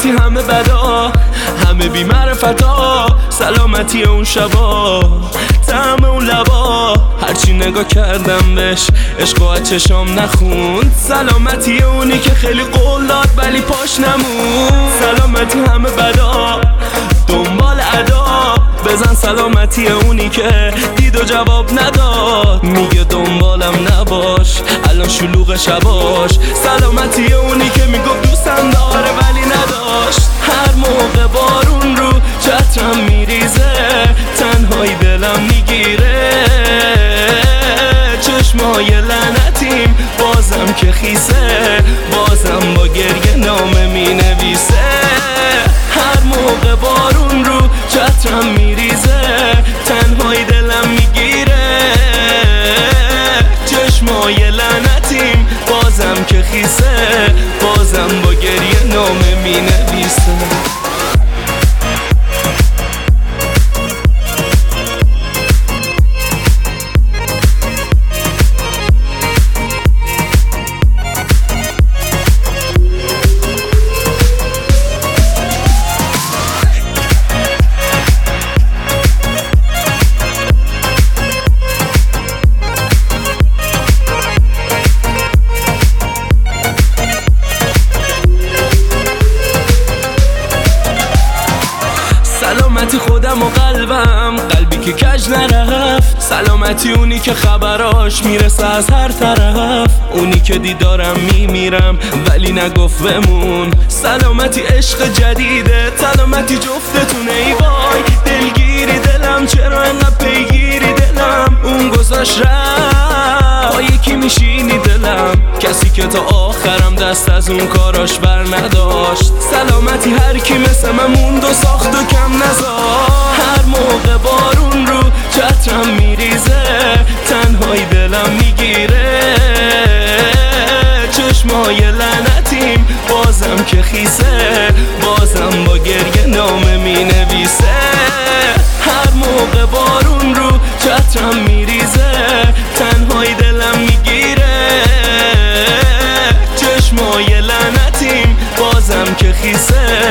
سلامتی همه بدا، همه بی معرفتا، سلامتی اون شبا، طعم اون لبا، هرچی نگاه کردم بهش عشق و چشام نخوند. سلامتی اونی که خیلی قول داد ولی پاش نموند. سلامتی همه بدا، دنبال ادا، بزن سلامتی اونی که دید و جواب نداد، میگه دنبالم نباش الان شلوغ شباش. سلامتی اونی که میگفت دوستم داره ولی نداشت. هر موقع بارون رو چترم میریزه، تنهایی دلم میگیره، چشمای لعنتیم بازم که خیسه، بازم با گریه نامه مینویسه. هر موقع بارون رو چترم میریزه، تنهایی دلم میگیره، چشمای لعنتیم بازم که خیسه، بازم با گریه نامه مینویسه. سلامتی خودم و قلبم، قلبی که کج نرفت. سلامتی اونی که خبراش میرسه از هر طرف، اونی که دیدارم میمیرم ولی نگفت بمون. سلامتی عشق جدیده، سلامتی جفتتونه. ای وای دلگیری دلم، چرا انقدر پیگیری دلم، اون گذاشت رفت با یکی میشینی دلم، کسی که تا آخرم دست از اون کاراش بر نداشت. سلامتی هر کی مثل من موند و ساخت و کم نزار. هر موقع بارون رو چترم میریزه، تنهایی دلم میگیره، چشمای لعنتیم بازم که خیسه، بازم با گریه نامه مینویسه. هر موقع بارون رو چترم میریزه، تنهایی دلم میگیره، چشمای لعنتیم بازم که خیسه،